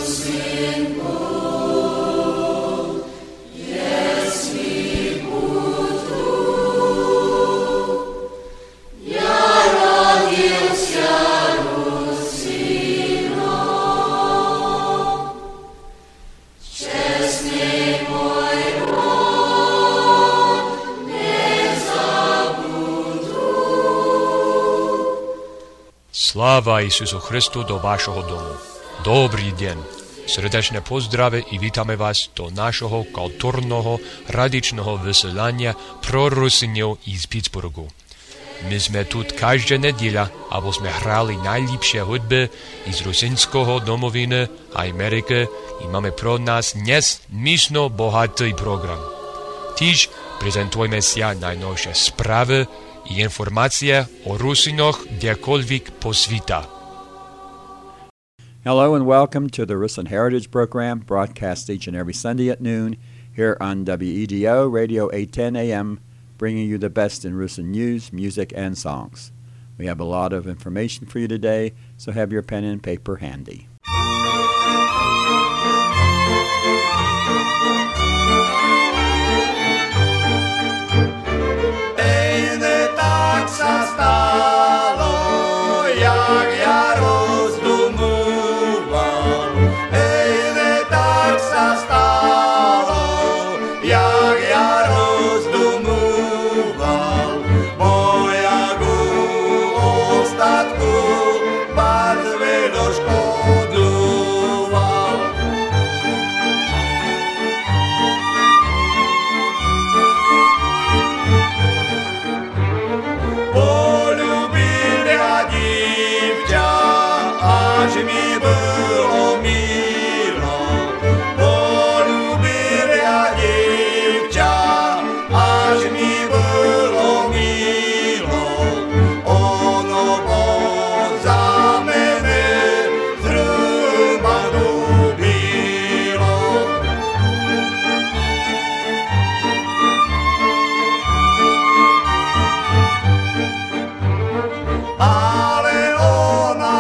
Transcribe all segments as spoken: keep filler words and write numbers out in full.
Sláva Isusu Christu do vášho domu. Dobrý deň. Srdečne pozdrave i vítame vás do našho kultúrneho radičného vysielania pro Rusinov z Pittsburghu. My sme tu každá nedeľa, aby sme hrali najlepšie hudby z rusinského domoviny a Ameriky i máme pro nás dnes myšno bohatý program. Tiež prezentujeme sa najnovšie správy i informácie o Rusinoch kdekoľvek po sveta. Hello and welcome to the Rusin Heritage Program, broadcast each and every Sunday at noon here on W E D O Radio eight ten A M, bringing you the best in Rusin news, music, and songs. We have a lot of information for you today, so have your pen and paper handy. Sa stalo, jak ja rozdumuval. Ej, ne tak sa stalo, jak ja rozdumuval. Moja ku ostatku barve doškodluval. Až mi bylo milo, polúbil ja dievča, až mi bylo milo, ono za mene zhruba ľúbilo. Ale ona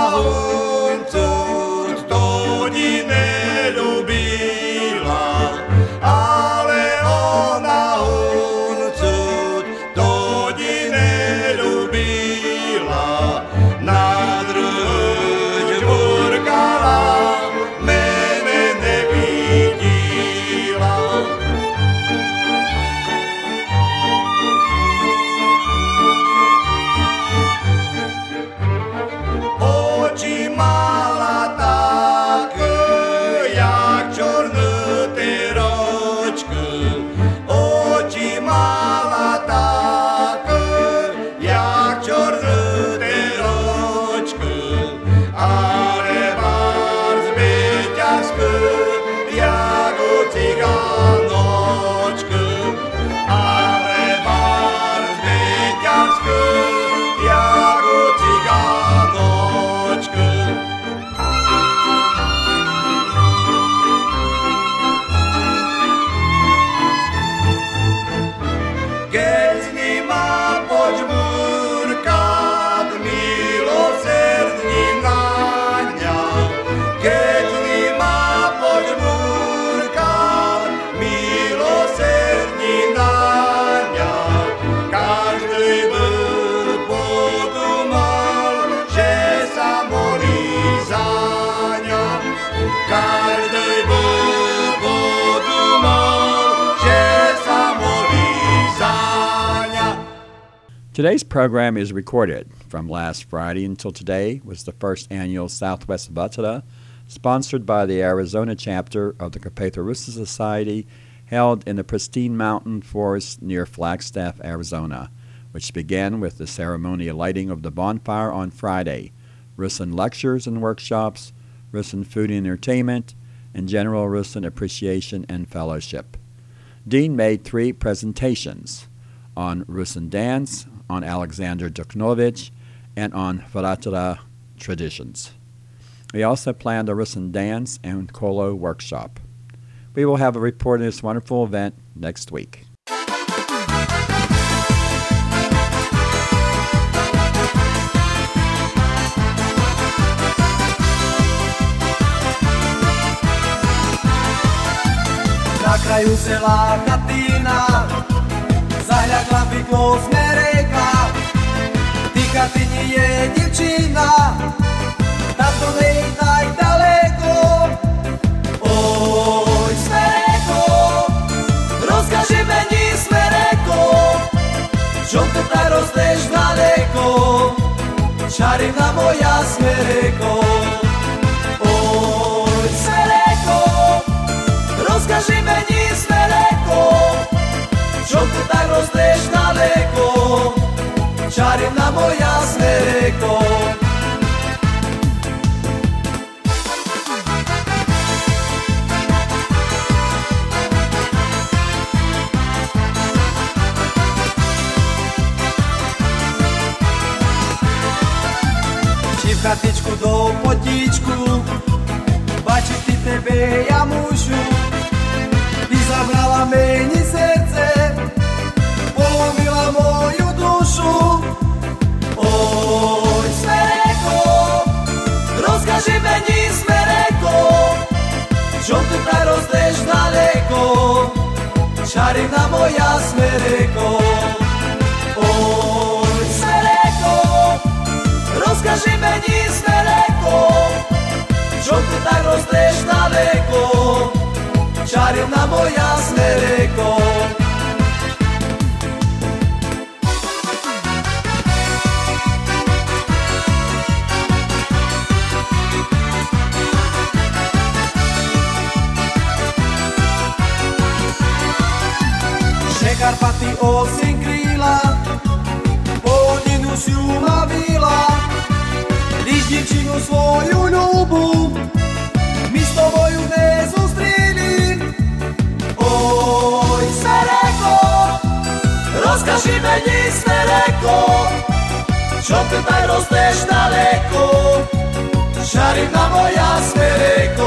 Today's program is recorded from last Friday until today was the first annual Southwest Bhatara, sponsored by the Arizona chapter of the Carpatho Rusin Society, held in the pristine mountain forest near Flagstaff, Arizona, which began with the ceremonial lighting of the bonfire on Friday, Rusin lectures and workshops, Rusin food and entertainment, and general Rusin appreciation and fellowship. Dean made three presentations on Rusin dance, on Alexander Duknovich, and on Bhatara traditions. We also planned a Rusin dance and Kolo workshop. We will have a report of this wonderful event next week. kraju sela chatina, zahľadla bydlo sme reka. V tej chatini je divčina, táto nej tak daleko. Oj, Smereko, rozkaži meni, Smereko, čom to tak rozdeš daleko, čarivna moja Smereko. Oj, Smereko, rozkaži meni, Smereko, čom to tak rozdeš daleko, čarivna moja Smereko. Chatičku do potičku, bačiť ty tebe ja mušu. Ty zabrala meni srdce, polomila moju dušu. Oj, Smereko, rozkaži meni, Smereko, čom ty tak rozdeš daleko, čarivna moja Smereko. Oj, Smereko, rozkaži meni, Smereko, čom ty tak rozdeš daleko, čarivna moja Smereko. Že Karpaty osiem kríla, poloninu si umavila, když divčinu svoju ľubu my s tobою nezústrili. Oj, Smereko, rozkaži meni, Smereko, čom ty tak rozdeš daleko, čarivna moja Smereko.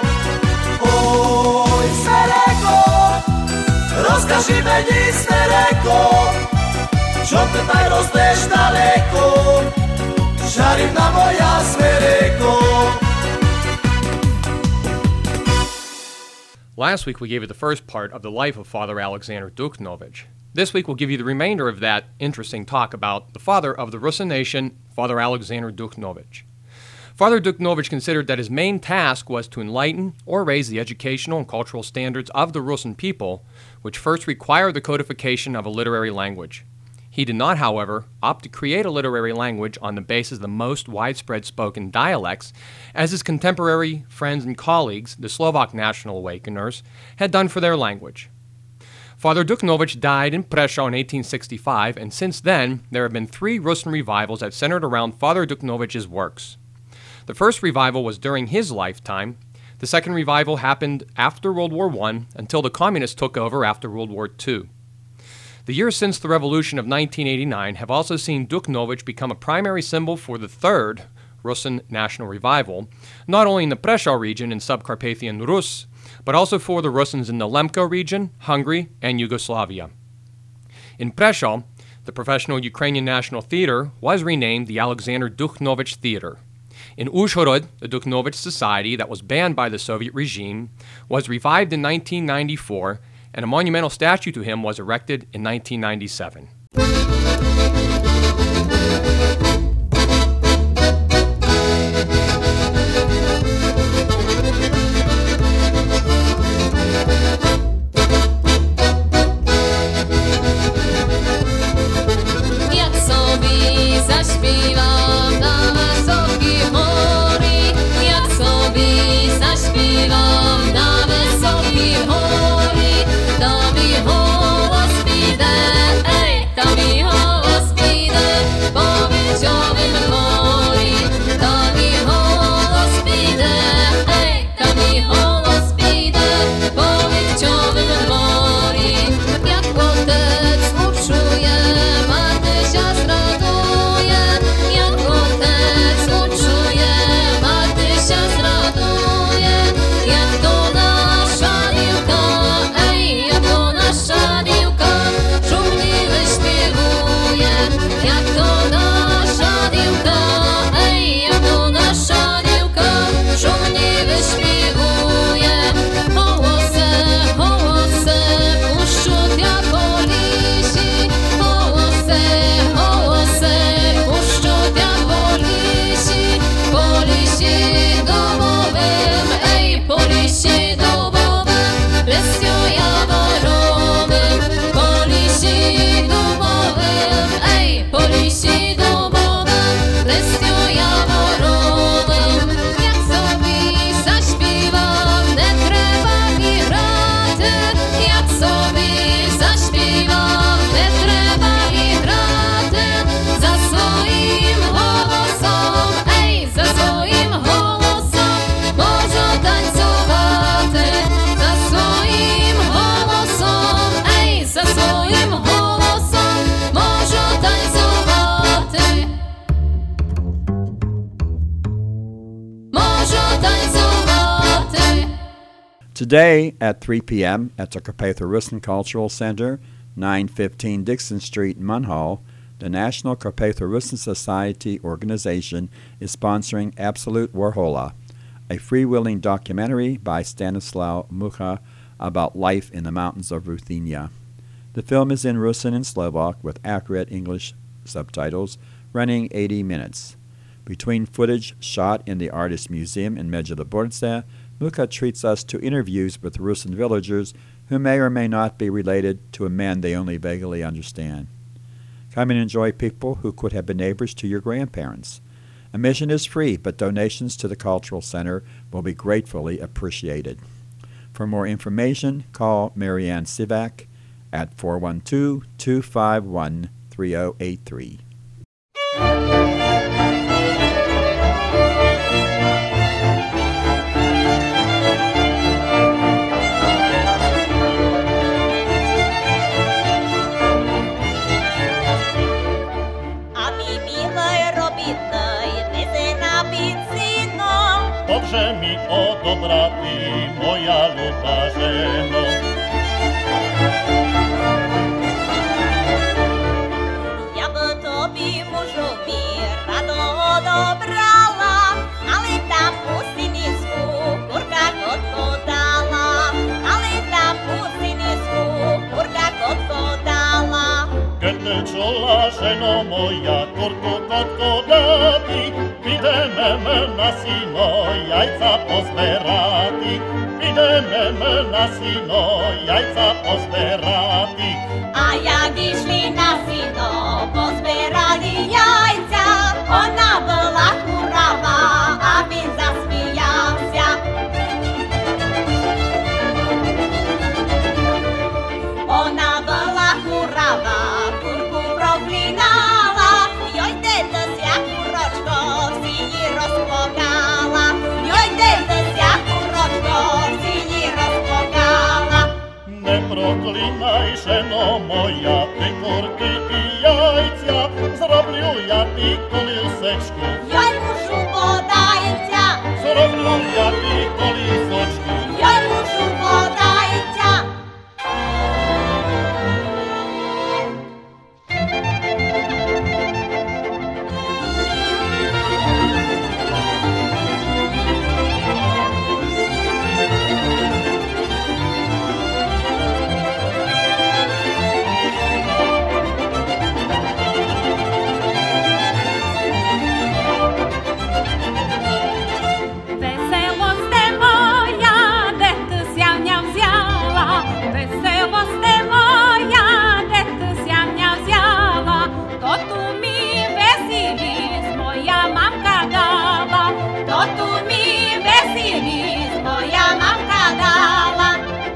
Oj, Smereko, rozkaži meni, Smereko, čom ty tak rozdeš daleko, čarivna moja Smereko. Last week we gave you the first part of the life of Father Alexander Duknovich. This week we'll give you the remainder of that interesting talk about the father of the Rusin nation, Father Alexander Duknovich. Father Duknovich considered that his main task was to enlighten or raise the educational and cultural standards of the Rusin people, which first required the codification of a literary language. He did not, however, opt to create a literary language on the basis of the most widespread spoken dialects, as his contemporary friends and colleagues, the Slovak National Awakeners, had done for their language. Father Duknovich died in Prešov in eighteen sixty-five, and since then there have been three Rusin revivals that centered around Father Duknovich's works. The first revival was during his lifetime. The second revival happened after World War One until the communists took over after World War Two. The years since the revolution of nineteen eighty-nine have also seen Duknovich become a primary symbol for the third Rusin national revival, not only in the Prešov region in Subcarpathian Rus, but also for the Rusins in the Lemko region, Hungary, and Yugoslavia. In Prešov, the professional Ukrainian National Theater was renamed the Alexander Duknovich Theater. In Uzhhorod, the Duknovich Society that was banned by the Soviet regime was revived in nineteen ninety-four, and a monumental statue to him was erected in nineteen ninety-seven. Jak sobie zaśpiewam na wysokiej hory, jak sobie zaśpiewam na wysokiej hory, to mi głos idzie, ej, Today at three p.m. at the Carpatho-Russin Cultural Center, nine fifteen Dixon Street in Munhall, the National Carpatho-Russin Society organization is sponsoring Absolute Warhola, a freewheeling documentary by Stanislaw Mucha about life in the mountains of Ruthenia. The film is in Rusin and Slovak with accurate English subtitles, running eighty minutes. Between footage shot in the Artist Museum in Medjugorje, Mucha treats us to interviews with Rusin villagers who may or may not be related to a man they only vaguely understand. Come and enjoy people who could have been neighbors to your grandparents. Admission is free, but donations to the Cultural Center will be gratefully appreciated. For more information, call Marianne Sivak at four one two, two five one, three zero eight three. Dobrze mi o dobra ty, moja luba żeno. Ja by tobie mężu mi rado odobrala, ale tam u synisku kurka kotko dala, ale tam u synisku kurka kotko dala. Kiedy czula żeno moja, kurku kotko dati, ideme me na sino, jajca pozberati. Ideme me na sino, jajca pozberati. A jak išli na sino, pozberali jajca, ona byla kurava, a він засміявся. Ona byla kurava, kurku проклинала, йой дедуся курочко, всі її розплакала, йой дедуся курочко, всі її розплакала. Не проклинай, жено моя, ти курки і яйця, зроблю я ти колісечку. Йой мушу подається, Зроблю я ти колісочку. йой мушу подається. Веселост е моя, де ти сявня взяла, веселост е моя, де ти сявня взяла, то ту ми веселість моя мамка дала, то ту ми веселість моя мамка дала.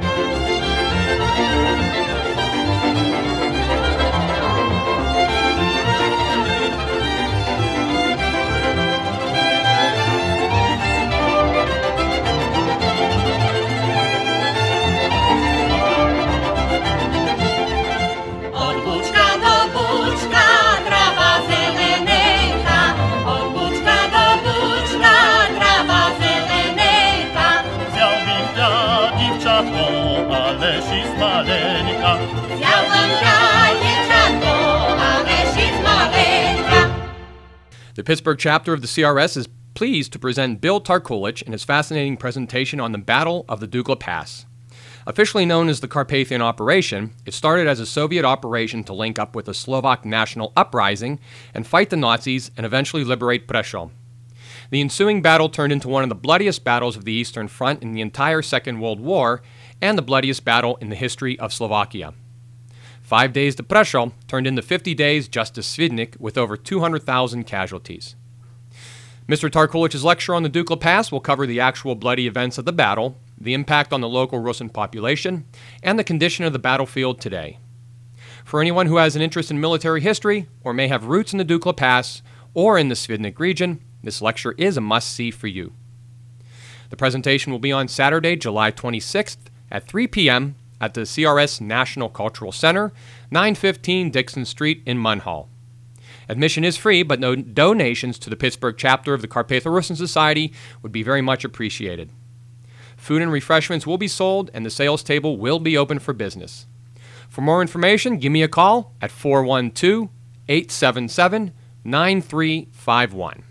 Od bučka do bučka, trava zelenejka, od bučka do bučka, trava zelenejka. Взяв він я дівчатко, але ж із маленька. Взяла я дівчатко, але ж із маленька. The Pittsburgh chapter of the C R S is pleased to present Bill Tarkulich in his fascinating presentation on the Battle of the Dukla Pass. Officially known as the Carpathian Operation, it started as a Soviet operation to link up with the Slovak national uprising and fight the Nazis and eventually liberate Prešov. The ensuing battle turned into one of the bloodiest battles of the Eastern Front in the entire Second World War and the bloodiest battle in the history of Slovakia. Five days to Prešov turned into fifty days just to Svidnik with over two hundred thousand casualties. Mister Tarkulich's lecture on the Dukla Pass will cover the actual bloody events of the battle, the impact on the local Rusin population, and the condition of the battlefield today. For anyone who has an interest in military history or may have roots in the Dukla Pass or in the Svidnik region, this lecture is a must-see for you. The presentation will be on Saturday, July twenty-sixth at three p.m. at the C R S National Cultural Center, nine fifteen Dixon Street in Munhall. Admission is free, but no donations to the Pittsburgh chapter of the Carpatho-Russin Society would be very much appreciated. Food and refreshments will be sold, and the sales table will be open for business. For more information, give me a call at four one two, eight seven seven, nine three five one.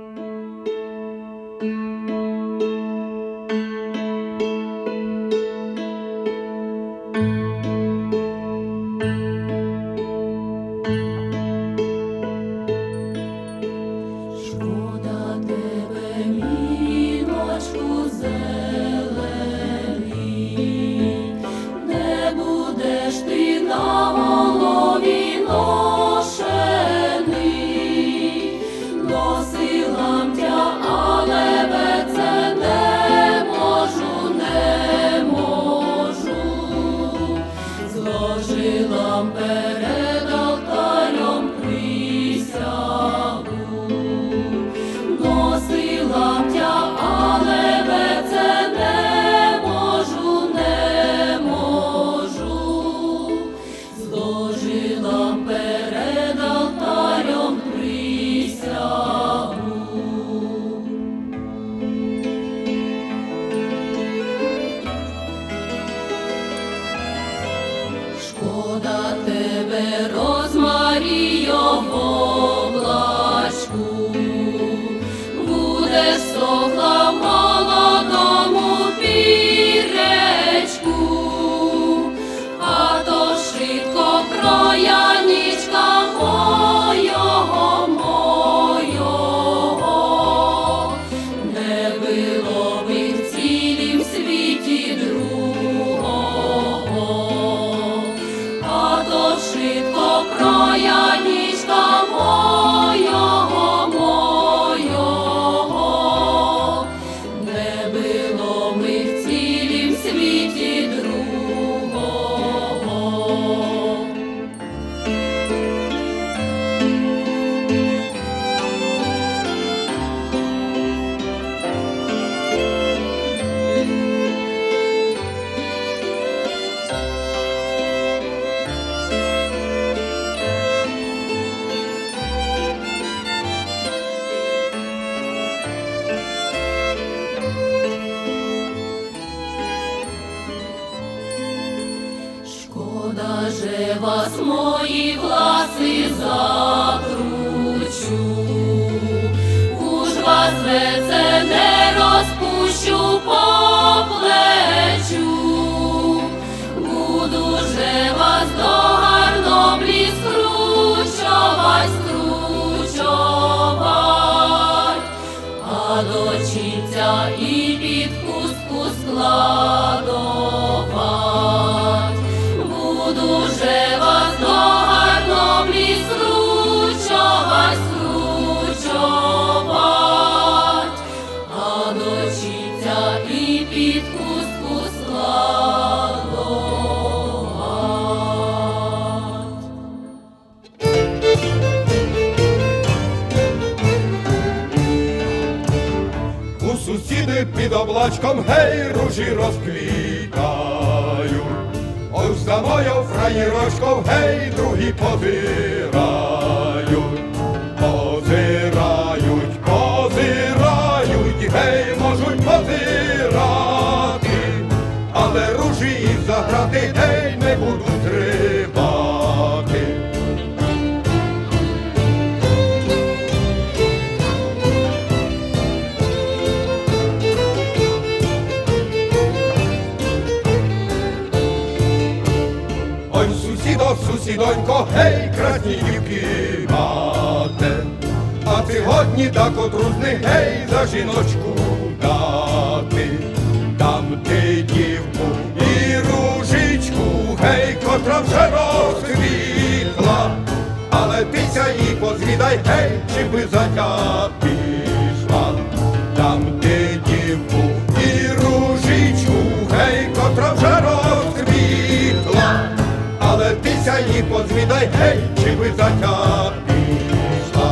Під облачком гей ружі розквітають. Ось за мою фраєрочком гей другі позирають. Позирають, позирають, гей можуть позирати, але ружі їх заграти гей не будуть тримати. Сусідонько, гей, красні дівки мате, а ти годні та котру з них, гей, за жіночку дати. Дам ти дівку і ружичку, гей, котра вже розквітла, але тися їй позвідай, гей, чи би затя пішла. Дам ти дівку і ружичку, гей, котра вже розквітла, але тися їй позвідай, гей, чи би затя пішла.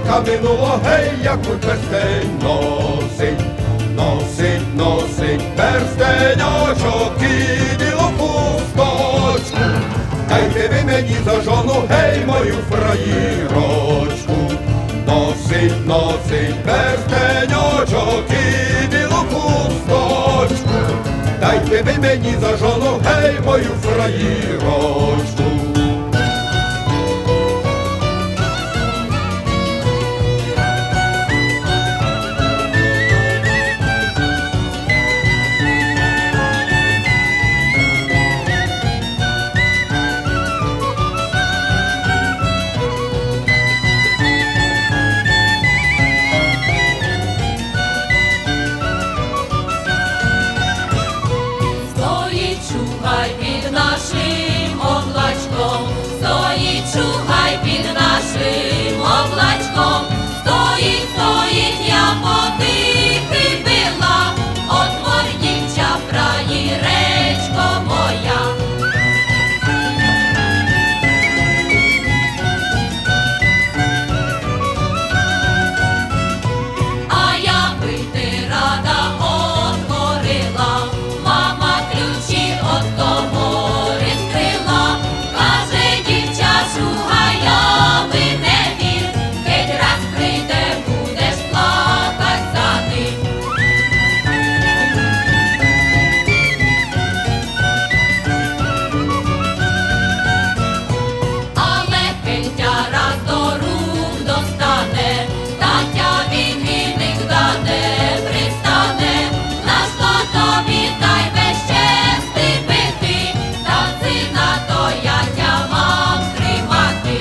рока минуло, гей, як у перстень носить, носить, носить перстеньочок і білу хусточку. Дайте ви мені за жону, гей, мою фраїрочку. Носить, носить перстеньочок і білу хусточку. Дайте ви мені за жону, гей, мою фраїрочку. Чугай під нашим облачком, стоїть, стоїть, я потихи била, отвор дівча, фраїречко моя. А я вийти рада отворила, мама ключі от комори скрила, каже дівча, шугая, ви не вір, геть раз прийде, будеш плакать за ним. Але Петя раз до рук достане, Татя він і нігда не пристане. Наш тобі дай весь чести бити, та сина то я тя мав тримати.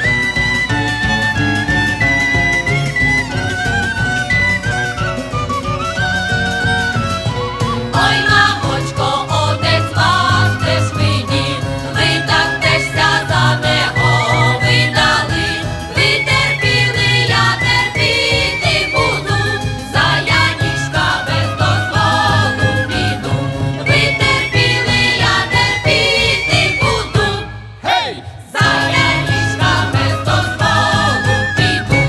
Ой, мамочко, отець вас теж видів, ви так тежся за нього видали. Ви терпіли, я терпіти буду, за Янішка без дозволу піду. Ви терпіли, я терпіти буду, Гей! за Янішка без дозволу піду.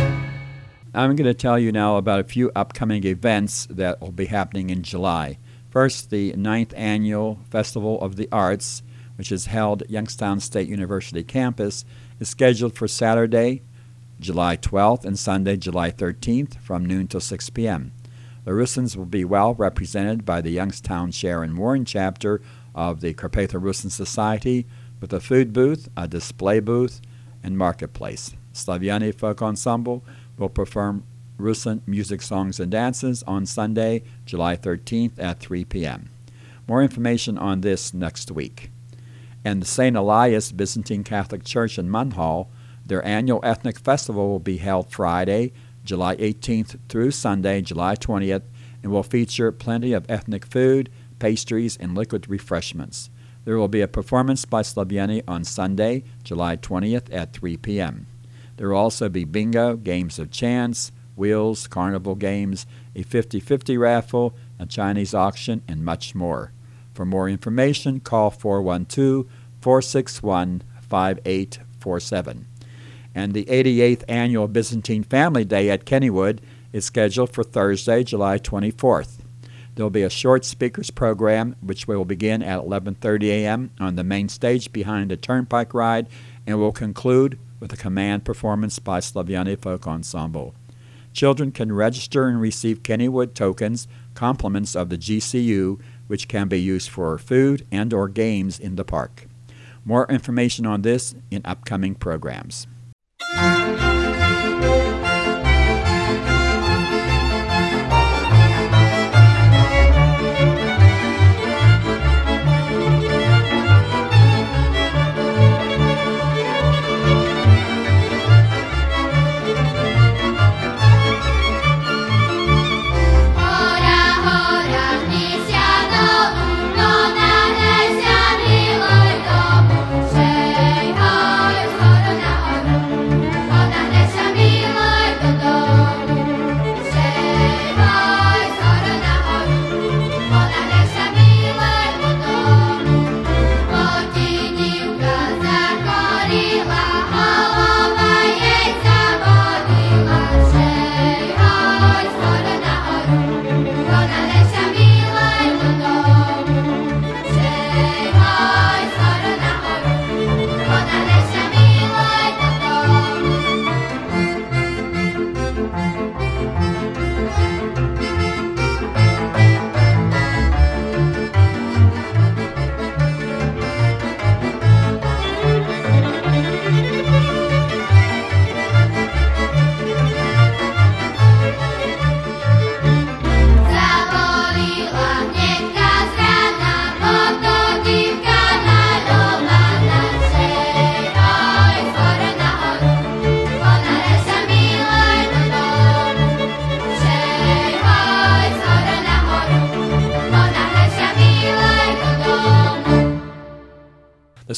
I'm going to tell you now about a few upcoming events that will be happening in July. First, the ninth Annual Festival of the Arts, which is held at Youngstown State University campus, is scheduled for Saturday, July twelfth, and Sunday, July thirteenth, from noon till six p.m. The Russins will be well represented by the Youngstown Sharon Warren chapter of the Carpatho-Russin Society, with a food booth, a display booth, and marketplace. Slaviani Folk Ensemble will perform Russin music, songs, and dances on Sunday, July thirteenth at three p.m. More information on this next week. And the Saint Elias Byzantine Catholic Church in Munhall, their annual ethnic festival will be held Friday, July eighteenth through Sunday, July twentieth, and will feature plenty of ethnic food, pastries, and liquid refreshments. There will be a performance by Slaviani on Sunday, July twentieth at three p.m. There will also be bingo, games of chance, wheels, carnival games, a fifty-fifty raffle, a Chinese auction, and much more. For more information, call four one two, four six one, five eight four seven. And the eighty-eighth Annual Byzantine Family Day at Kennywood is scheduled for Thursday, July twenty-fourth. There will be a short speakers program, which will begin at eleven thirty a.m. on the main stage behind the Turnpike Ride, and will conclude with a command performance by Slaviani Folk Ensemble. Children can register and receive Kennywood tokens, compliments of the G C U, which can be used for food and or games in the park. More information on this in upcoming programs. Miloj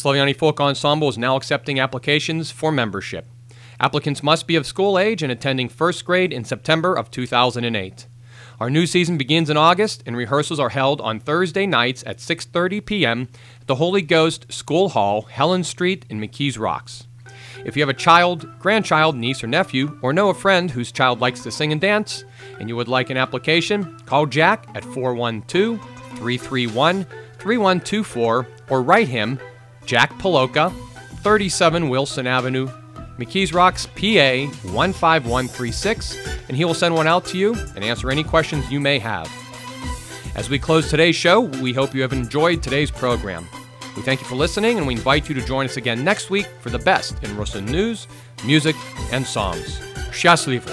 Slaviani Folk Ensemble is now accepting applications for membership. Applicants must be of school age and attending first grade in September of two thousand eight. Our new season begins in August, and rehearsals are held on Thursday nights at six thirty p.m. at the Holy Ghost School Hall, Helen Street in McKees Rocks. If you have a child, grandchild, niece, or nephew, or know a friend whose child likes to sing and dance, and you would like an application, call Jack at four one two, three three one, three one two four or write him, Jack Paloka, thirty-seven Wilson Avenue, McKees Rocks, P A one five one three six, and he will send one out to you and answer any questions you may have. As we close today's show, we hope you have enjoyed today's program. We thank you for listening, and we invite you to join us again next week for the best in Rusin news, music, and songs. Szczęśliwy!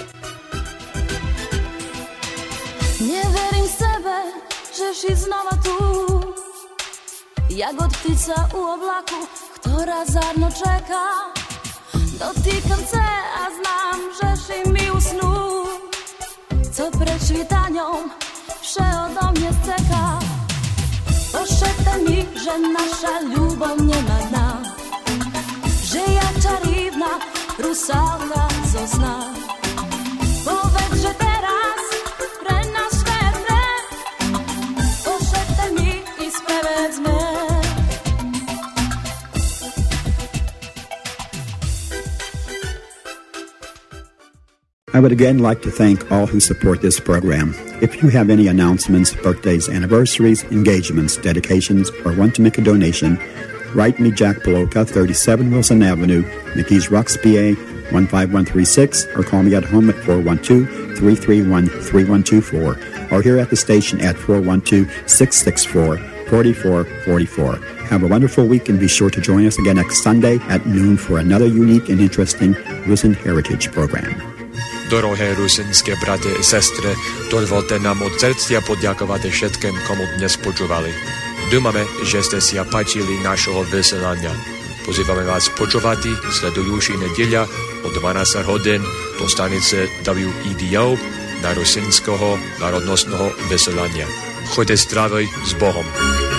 Nie wierim w sebe, że si znova tu. Jak od ptica u oblaku, która zarno czeka. Dotykam se, a znam, że si mi usnu. Co pred świtaniem, vše odo mnie czeka. Poszeptaj mi, że nasza любов nie ma dna. Że ja czarivna rusalka zozna. Powiedz, że teraz pre nas świetne. Poszeptaj mi i spełedzmy. I would again like to thank all who support this program. If you have any announcements, birthdays, anniversaries, engagements, dedications, or want to make a donation, write me Jack Paloka, thirty-seven Wilson Avenue, McKees Rocks, P A one five one three six, or call me at home at four one two, three three one, three one two four, or here at the station at four one two, six six four, four four four four. Have a wonderful week, and be sure to join us again next Sunday at noon for another unique and interesting Rusin Heritage program. Дороге русинське брати і сестри, дозвольте нам від серця подякувати všetkým, komu dnes počúvali. Думаме, že ste si páčili našого vysielania. Pozývame vás počúvať sledujúci nedeľa od dvanásť hodín do stanice W E D O na rusinského národnostného vysielania. Choďte zdravý s Bohom.